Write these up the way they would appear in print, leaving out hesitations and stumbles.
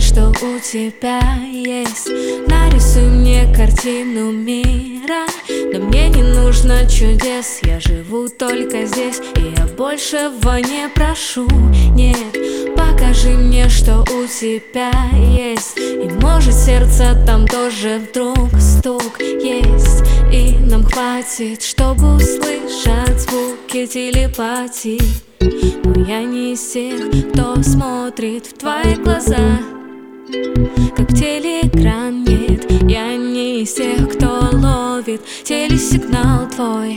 что у тебя есть. Нарисуй мне картину мира, но мне не нужно чудес. Я живу только здесь, и я большего не прошу. Нет, покажи мне, что у тебя есть. И может сердце там тоже вдруг стук есть. И нам хватит, чтобы услышать звуки телепатии. Но я не из тех, кто смотрит в твои глаза, как в телеэкран. Нет, я не из тех, кто ловит телесигнал твой.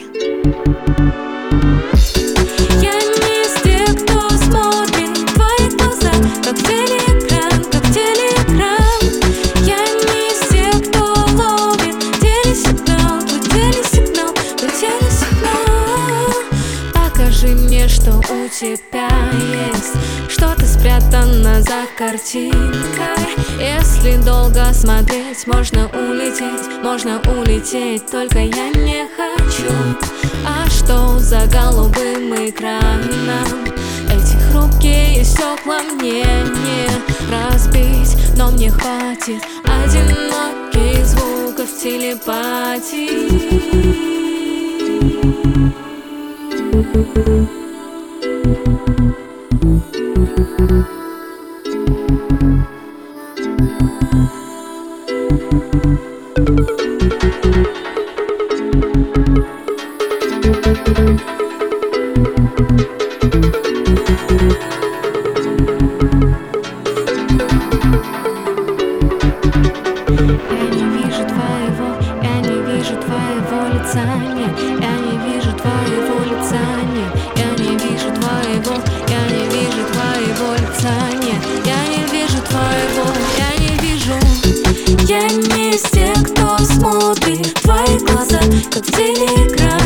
Я не из тех, кто смотрит в твои глаза, как в телеэкран, как в телеэкран. Я не из тех, кто ловит телесигнал, твой телесигнал, твой телесигнал. Покажи мне, что у тебя есть. Что-то спрятано за картинкой. Если долго смотреть, можно улететь, только я не хочу. А что за голубым экраном? Эти хрупкие стекла мне не разбить, но мне хватит одиноких звуков телепатии. Я не вижу твоего лица, нет. Я не вижу твоего лица, нет. Я не вижу твоего лица, нет. Я не вижу твоего, я не вижу. Я не из тех, кто смотрит в твои глаза, как в телеэкран.